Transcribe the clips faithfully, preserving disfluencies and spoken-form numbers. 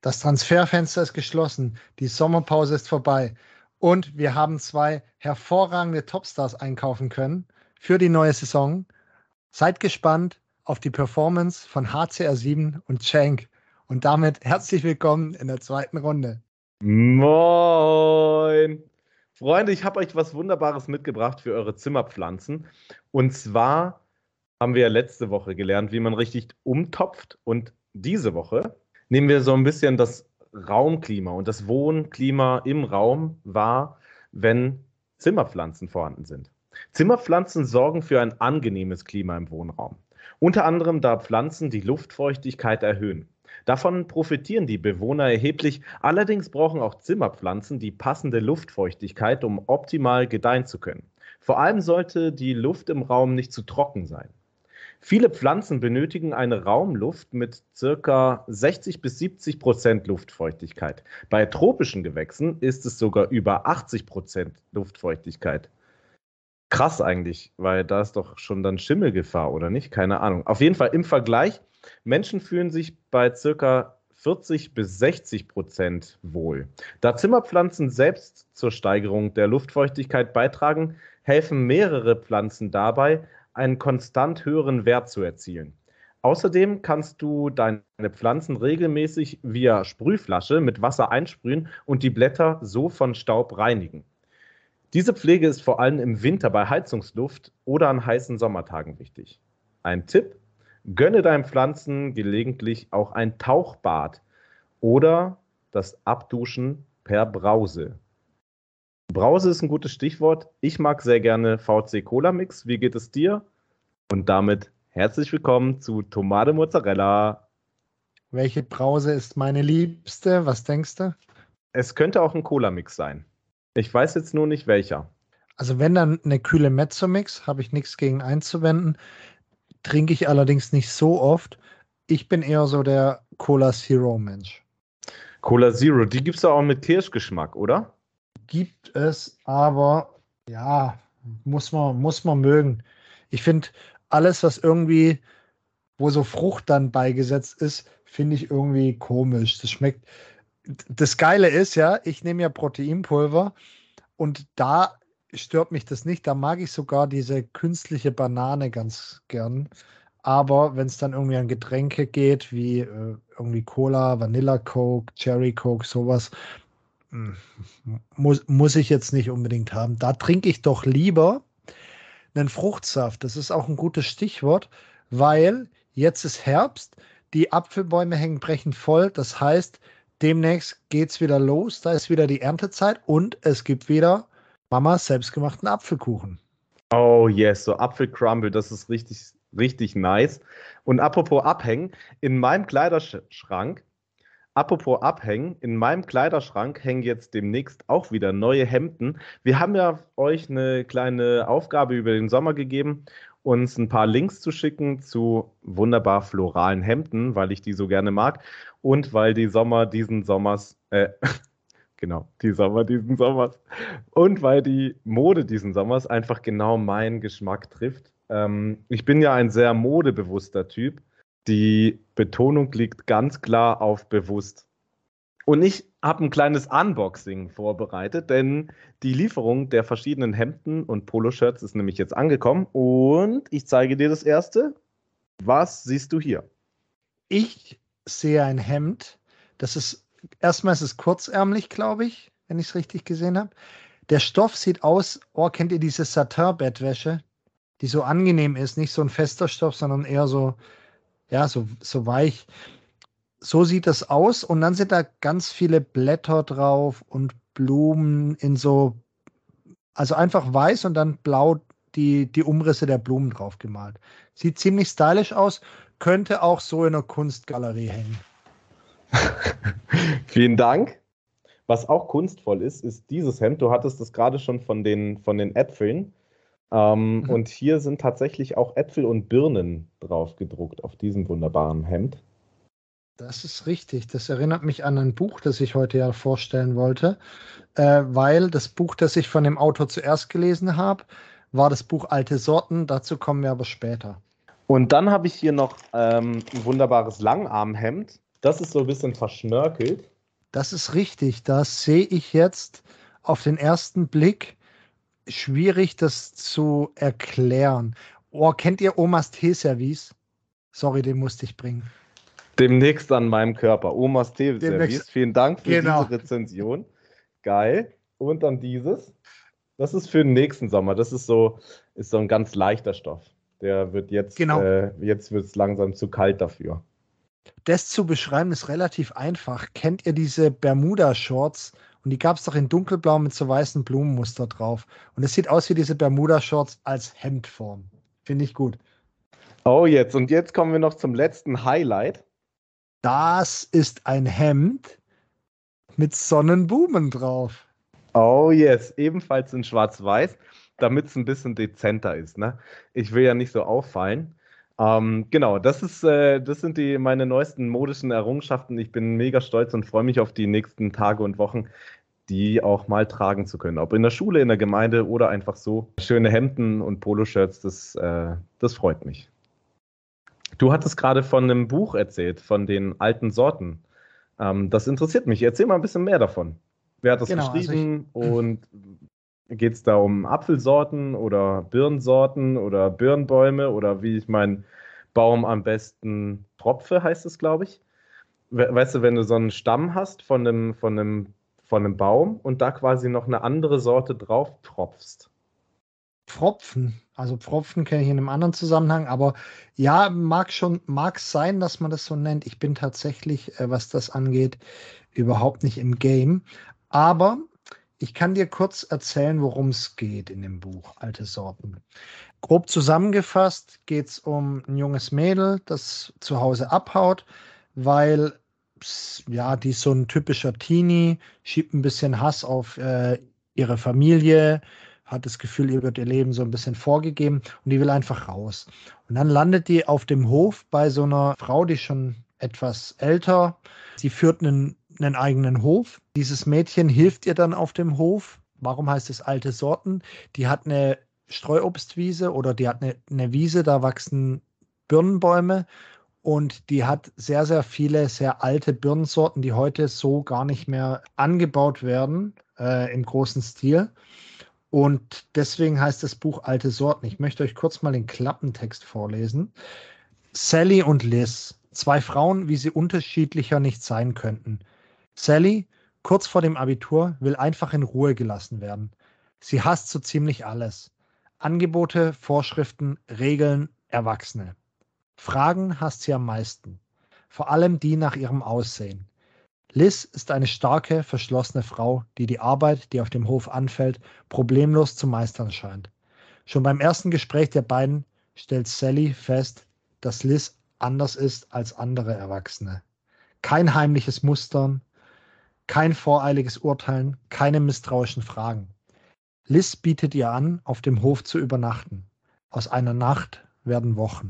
Das Transferfenster ist geschlossen. Die Sommerpause ist vorbei. Und wir haben zwei hervorragende Topstars einkaufen können für die neue Saison. Seid gespannt auf die Performance von H C R sieben und Cenk. Und damit herzlich willkommen in der zweiten Runde. Moin! Freunde, ich habe euch was Wunderbares mitgebracht für eure Zimmerpflanzen. Und zwar haben wir ja letzte Woche gelernt, wie man richtig umtopft. Und diese Woche nehmen wir so ein bisschen das Raumklima und das Wohnklima im Raum wahr, wenn Zimmerpflanzen vorhanden sind. Zimmerpflanzen sorgen für ein angenehmes Klima im Wohnraum. Unter anderem, da Pflanzen die Luftfeuchtigkeit erhöhen. Davon profitieren die Bewohner erheblich. Allerdings brauchen auch Zimmerpflanzen die passende Luftfeuchtigkeit, um optimal gedeihen zu können. Vor allem sollte die Luft im Raum nicht zu trocken sein. Viele Pflanzen benötigen eine Raumluft mit ca. sechzig bis siebzig Prozent Luftfeuchtigkeit. Bei tropischen Gewächsen ist es sogar über achtzig Prozent Luftfeuchtigkeit. Krass eigentlich, weil da ist doch schon dann Schimmelgefahr, oder nicht? Keine Ahnung. Auf jeden Fall im Vergleich, Menschen fühlen sich bei ca. vierzig bis sechzig Prozent wohl. Da Zimmerpflanzen selbst zur Steigerung der Luftfeuchtigkeit beitragen, helfen mehrere Pflanzen dabei, einen konstant höheren Wert zu erzielen. Außerdem kannst du deine Pflanzen regelmäßig via Sprühflasche mit Wasser einsprühen und die Blätter so von Staub reinigen. Diese Pflege ist vor allem im Winter bei Heizungsluft oder an heißen Sommertagen wichtig. Ein Tipp: Gönne deinen Pflanzen gelegentlich auch ein Tauchbad oder das Abduschen per Brause. Brause ist ein gutes Stichwort. Ich mag sehr gerne V C Cola Mix. Wie geht es dir? Und damit herzlich willkommen zu Tomate Mozzarella. Welche Brause ist meine liebste? Was denkst du? Es könnte auch ein Cola Mix sein. Ich weiß jetzt nur nicht welcher. Also wenn dann eine kühle Mezzo Mix, habe ich nichts gegen einzuwenden. Trinke ich allerdings nicht so oft. Ich bin eher so der Cola Zero Mensch. Cola Zero, die gibt es ja auch mit Kirschgeschmack, oder? Gibt es, aber ja, muss man, muss man mögen. Ich finde, alles, was irgendwie, wo so Frucht dann beigesetzt ist, finde ich irgendwie komisch. Das schmeckt. Das Geile ist ja, ich nehme ja Proteinpulver und da stört mich das nicht. Da mag ich sogar diese künstliche Banane ganz gern. Aber wenn es dann irgendwie an Getränke geht, wie äh, irgendwie Cola, Vanilla Coke, Cherry Coke, sowas, Muss, muss ich jetzt nicht unbedingt haben. Da trinke ich doch lieber einen Fruchtsaft. Das ist auch ein gutes Stichwort, weil jetzt ist Herbst, die Apfelbäume hängen brechend voll. Das heißt, demnächst geht es wieder los. Da ist wieder die Erntezeit und es gibt wieder Mamas selbstgemachten Apfelkuchen. Oh yes, so Apfelcrumble, das ist richtig, richtig nice. Und apropos Abhängen, in meinem Kleiderschrank Apropos Abhängen, in meinem Kleiderschrank hängen jetzt demnächst auch wieder neue Hemden. Wir haben ja euch eine kleine Aufgabe über den Sommer gegeben, uns ein paar Links zu schicken zu wunderbar floralen Hemden, weil ich die so gerne mag und weil die Sommer diesen Sommers, äh, genau, die Sommer diesen Sommers und weil die Mode diesen Sommers einfach genau meinen Geschmack trifft. Ähm, ich bin ja ein sehr modebewusster Typ. Die Betonung liegt ganz klar auf bewusst. Und ich habe ein kleines Unboxing vorbereitet, denn die Lieferung der verschiedenen Hemden und Poloshirts ist nämlich jetzt angekommen. Und ich zeige dir das erste. Was siehst du hier? Ich sehe ein Hemd. Das ist, erstmal ist es kurzärmlich, glaube ich, wenn ich es richtig gesehen habe. Der Stoff sieht aus, oh, kennt ihr diese Satin-Bettwäsche, die so angenehm ist, nicht so ein fester Stoff, sondern eher so, ja, so, so weich. So sieht das aus und dann sind da ganz viele Blätter drauf und Blumen in so, also einfach weiß und dann blau die, die Umrisse der Blumen drauf gemalt. Sieht ziemlich stylisch aus, könnte auch so in einer Kunstgalerie hängen. Vielen Dank. Was auch kunstvoll ist, ist dieses Hemd. Du hattest es gerade schon von den, von den Äpfeln. Ähm, mhm. Und hier sind tatsächlich auch Äpfel und Birnen drauf gedruckt auf diesem wunderbaren Hemd. Das ist richtig. Das erinnert mich an ein Buch, das ich heute ja vorstellen wollte, äh, weil das Buch, das ich von dem Autor zuerst gelesen habe, war das Buch Alte Sorten. Dazu kommen wir aber später. Und dann habe ich hier noch ähm, ein wunderbares Langarmhemd. Das ist so ein bisschen verschnörkelt. Das ist richtig. Das sehe ich jetzt auf den ersten Blick schwierig, das zu erklären. Oh, kennt ihr Omas Teeservice? Sorry, den musste ich bringen. Demnächst an meinem Körper. Omas Teeservice. Vielen Dank für Genau. diese Rezension. Geil. Und dann dieses. Das ist für den nächsten Sommer. Das ist so, ist so ein ganz leichter Stoff. Der wird jetzt, Genau. äh, jetzt wird es langsam zu kalt dafür. Das zu beschreiben ist relativ einfach. Kennt ihr diese Bermuda-Shorts? Und die gab es doch in dunkelblau mit so weißen Blumenmuster drauf. Und es sieht aus wie diese Bermuda-Shorts als Hemdform. Finde ich gut. Oh, jetzt. Und jetzt kommen wir noch zum letzten Highlight. Das ist ein Hemd mit Sonnenblumen drauf. Oh, yes. Ebenfalls in schwarz-weiß, damit es ein bisschen dezenter ist. Ne? Ich will ja nicht so auffallen. Ähm, genau, das ist, äh, das sind die, meine neuesten modischen Errungenschaften. Ich bin mega stolz und freue mich auf die nächsten Tage und Wochen, die auch mal tragen zu können. Ob in der Schule, in der Gemeinde oder einfach so. Schöne Hemden und Poloshirts, das, äh, das freut mich. Du hattest gerade von einem Buch erzählt, von den alten Sorten. Ähm, das interessiert mich. Erzähl mal ein bisschen mehr davon. Wer hat das Genau, also geschrieben und geht es da um Apfelsorten oder Birnensorten oder Birnbäume oder wie ich meinen Baum am besten tropfe, heißt es, glaube ich. We weißt du, wenn du so einen Stamm hast von einem, von einem, von einem Baum und da quasi noch eine andere Sorte drauf tropfst. Pfropfen. Also Pfropfen kenne ich in einem anderen Zusammenhang, aber ja, mag schon, mag sein, dass man das so nennt. Ich bin tatsächlich, äh, was das angeht, überhaupt nicht im Game. Aber ich kann dir kurz erzählen, worum es geht in dem Buch Alte Sorten. Grob zusammengefasst geht es um ein junges Mädel, das zu Hause abhaut, weil s- ja, die ist so ein typischer Teenie, schiebt ein bisschen Hass auf äh, ihre Familie, hat das Gefühl, ihr wird ihr Leben so ein bisschen vorgegeben und die will einfach raus. Und dann landet die auf dem Hof bei so einer Frau, die ist schon etwas älter. Sie führt einen, einen eigenen Hof. Dieses Mädchen hilft ihr dann auf dem Hof. Warum heißt es alte Sorten? Die hat eine Streuobstwiese oder die hat eine, eine Wiese, da wachsen Birnenbäume und die hat sehr, sehr viele sehr alte Birnensorten, die heute so gar nicht mehr angebaut werden äh, im großen Stil. Und deswegen heißt das Buch Alte Sorten. Ich möchte euch kurz mal den Klappentext vorlesen. Sally und Liz, zwei Frauen, wie sie unterschiedlicher nicht sein könnten. Sally, kurz vor dem Abitur, will einfach in Ruhe gelassen werden. Sie hasst so ziemlich alles. Angebote, Vorschriften, Regeln, Erwachsene. Fragen hasst sie am meisten. Vor allem die nach ihrem Aussehen. Liz ist eine starke, verschlossene Frau, die die Arbeit, die auf dem Hof anfällt, problemlos zu meistern scheint. Schon beim ersten Gespräch der beiden stellt Sally fest, dass Liz anders ist als andere Erwachsene. Kein heimliches Mustern, kein voreiliges Urteilen, keine misstrauischen Fragen. Liz bietet ihr an, auf dem Hof zu übernachten. Aus einer Nacht werden Wochen.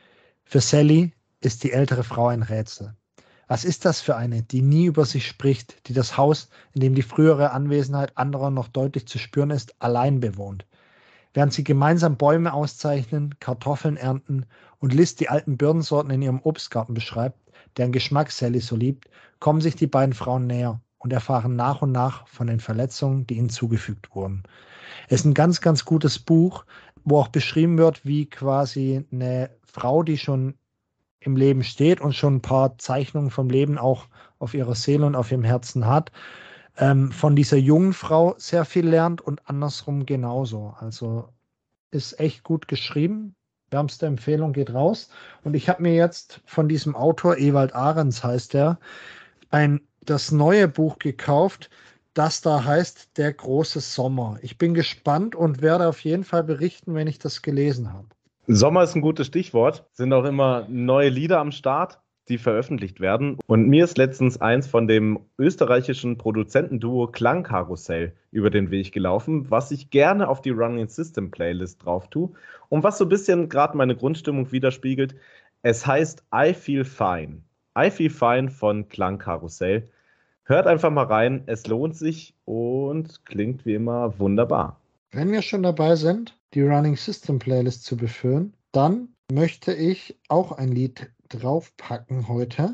Für Sally ist die ältere Frau ein Rätsel. Was ist das für eine, die nie über sich spricht, die das Haus, in dem die frühere Anwesenheit anderer noch deutlich zu spüren ist, allein bewohnt? Während sie gemeinsam Bäume auszeichnen, Kartoffeln ernten und Liz die alten Birnensorten in ihrem Obstgarten beschreibt, deren Geschmack Sally so liebt, kommen sich die beiden Frauen näher und erfahren nach und nach von den Verletzungen, die ihnen zugefügt wurden. Es ist ein ganz, ganz gutes Buch, wo auch beschrieben wird, wie quasi eine Frau, die schon im Leben steht und schon ein paar Zeichnungen vom Leben auch auf ihrer Seele und auf ihrem Herzen hat, ähm, von dieser jungen Frau sehr viel lernt und andersrum genauso. Also ist echt gut geschrieben. Wärmste Empfehlung geht raus. Und ich habe mir jetzt von diesem Autor, Ewald Ahrens heißt er, ein, das neue Buch gekauft, das da heißt Der große Sommer. Ich bin gespannt und werde auf jeden Fall berichten, wenn ich das gelesen habe. Sommer ist ein gutes Stichwort. Sind auch immer neue Lieder am Start, die veröffentlicht werden. Und mir ist letztens eins von dem österreichischen Produzentenduo Klangkarussell über den Weg gelaufen, was ich gerne auf die Running System Playlist drauf tue und was so ein bisschen gerade meine Grundstimmung widerspiegelt. Es heißt I Feel Fine. I Feel Fine von Klangkarussell. Hört einfach mal rein, es lohnt sich und klingt wie immer wunderbar. Wenn wir schon dabei sind, die Running System Playlist zu befüllen, dann möchte ich auch ein Lied draufpacken heute.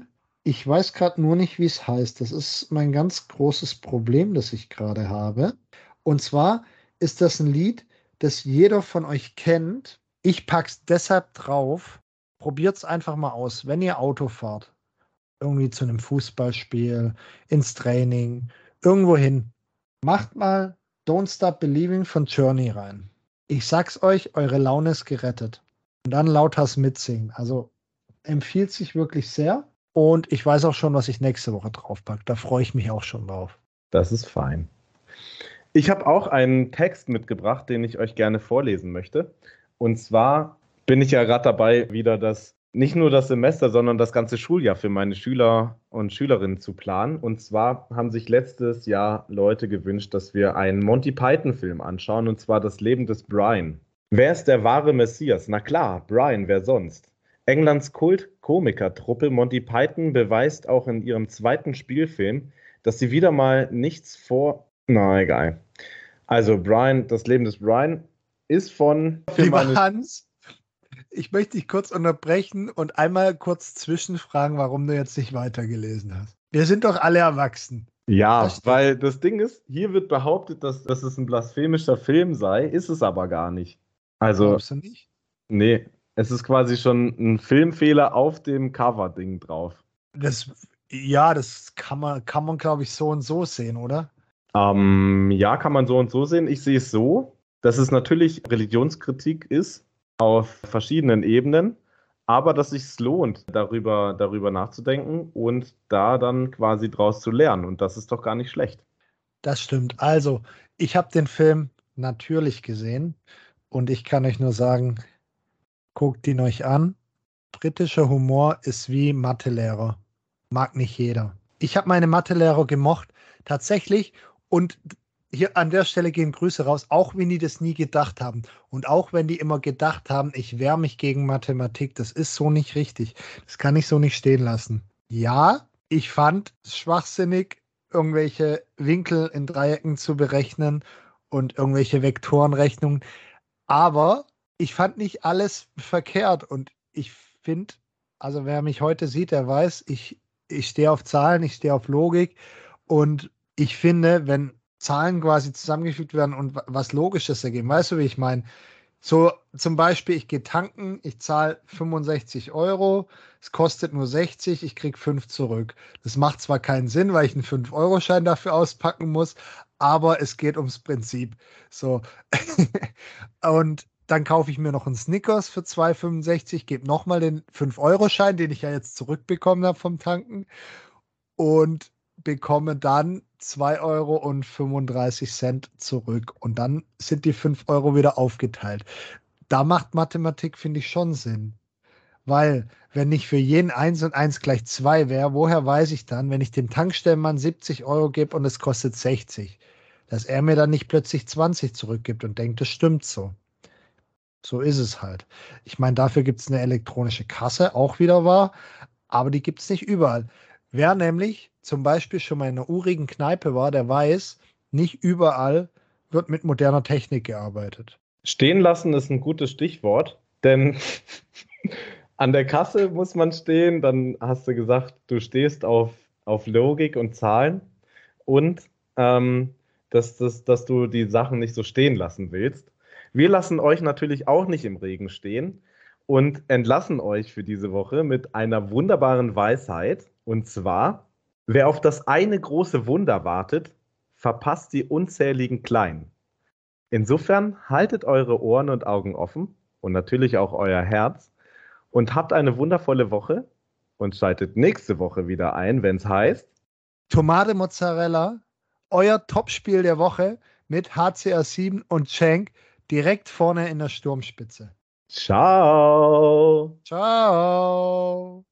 Ich weiß gerade nur nicht, wie es heißt. Das ist mein ganz großes Problem, das ich gerade habe. Und zwar ist das ein Lied, das jeder von euch kennt. Ich pack's deshalb drauf. Probiert's einfach mal aus, wenn ihr Auto fahrt. Irgendwie zu einem Fußballspiel, ins Training, irgendwo hin. Macht mal Don't Stop Believing von Journey rein. Ich sag's euch, eure Laune ist gerettet. Und dann lauters mitsingen. Also empfiehlt sich wirklich sehr. Und ich weiß auch schon, was ich nächste Woche draufpacke. Da freue ich mich auch schon drauf. Das ist fein. Ich habe auch einen Text mitgebracht, den ich euch gerne vorlesen möchte. Und zwar bin ich ja gerade dabei, wieder das, nicht nur das Semester, sondern das ganze Schuljahr für meine Schüler und Schülerinnen zu planen. Und zwar haben sich letztes Jahr Leute gewünscht, dass wir einen Monty Python-Film anschauen, und zwar Das Leben des Brian. Wer ist der wahre Messias? Na klar, Brian, wer sonst? Englands Kult-Komikertruppe Monty Python beweist auch in ihrem zweiten Spielfilm, dass sie wieder mal nichts vor... Na, egal. Also, Brian, das Leben des Brian ist von... Lieber Hans, ich möchte dich kurz unterbrechen und einmal kurz zwischenfragen, warum du jetzt nicht weitergelesen hast. Wir sind doch alle erwachsen. Ja, Das steht. weil das Ding ist, hier wird behauptet, dass, dass es ein blasphemischer Film sei, ist es aber gar nicht. Also, Glaubst du nicht? nee, es ist quasi schon ein Filmfehler auf dem Cover-Ding drauf. Das, ja, das kann man, kann man, glaube ich, so und so sehen, oder? Ähm, ja, kann man so und so sehen. Ich sehe es so, dass es natürlich Religionskritik ist auf verschiedenen Ebenen, aber dass es sich lohnt, darüber, darüber nachzudenken und da dann quasi draus zu lernen. Und das ist doch gar nicht schlecht. Das stimmt. Also, ich habe den Film natürlich gesehen und ich kann euch nur sagen, guckt ihn euch an. Britischer Humor ist wie Mathelehrer. Mag nicht jeder. Ich habe meine Mathelehrer gemocht, tatsächlich. Und hier an der Stelle gehen Grüße raus, auch wenn die das nie gedacht haben. Und auch wenn die immer gedacht haben, ich wehre mich gegen Mathematik. Das ist so nicht richtig. Das kann ich so nicht stehen lassen. Ja, ich fand es schwachsinnig, irgendwelche Winkel in Dreiecken zu berechnen und irgendwelche Vektorenrechnungen. Aber ich fand nicht alles verkehrt. Und ich finde, also wer mich heute sieht, der weiß, ich, ich stehe auf Zahlen, ich stehe auf Logik. Und ich finde, wenn Zahlen quasi zusammengefügt werden und was Logisches ergeben, weißt du, wie ich meine? So zum Beispiel, ich gehe tanken, ich zahle fünfundsechzig Euro, es kostet nur sechzig, ich kriege fünf zurück. Das macht zwar keinen Sinn, weil ich einen fünf Euro Schein dafür auspacken muss, aber es geht ums Prinzip. So. Und dann kaufe ich mir noch einen Snickers für zwei fünfundsechzig, gebe nochmal den fünf Euro Schein, den ich ja jetzt zurückbekommen habe vom Tanken, und bekomme dann zwei Euro und fünfunddreißig Cent zurück. Und dann sind die fünf Euro wieder aufgeteilt. Da macht Mathematik, finde ich, schon Sinn. Weil, wenn nicht für jeden eins und eins gleich zwei wäre, woher weiß ich dann, wenn ich dem Tankstellenmann siebzig Euro gebe und es kostet sechzig, dass er mir dann nicht plötzlich zwanzig zurückgibt und denkt, das stimmt so. So ist es halt. Ich meine, dafür gibt es eine elektronische Kasse, auch wieder wahr, aber die gibt es nicht überall. Wer nämlich zum Beispiel schon mal in einer urigen Kneipe war, der weiß, nicht überall wird mit moderner Technik gearbeitet. Stehen lassen ist ein gutes Stichwort, denn an der Kasse muss man stehen, dann hast du gesagt, du stehst auf, auf Logik und Zahlen und ähm, dass, dass, dass du die Sachen nicht so stehen lassen willst. Wir lassen euch natürlich auch nicht im Regen stehen und entlassen euch für diese Woche mit einer wunderbaren Weisheit. Und zwar, wer auf das eine große Wunder wartet, verpasst die unzähligen kleinen. Insofern haltet eure Ohren und Augen offen und natürlich auch euer Herz und habt eine wundervolle Woche und schaltet nächste Woche wieder ein, wenn es heißt Tomate Mozzarella, euer Topspiel der Woche mit H C R sieben und Cenk direkt vorne in der Sturmspitze. Ciao. Ciao.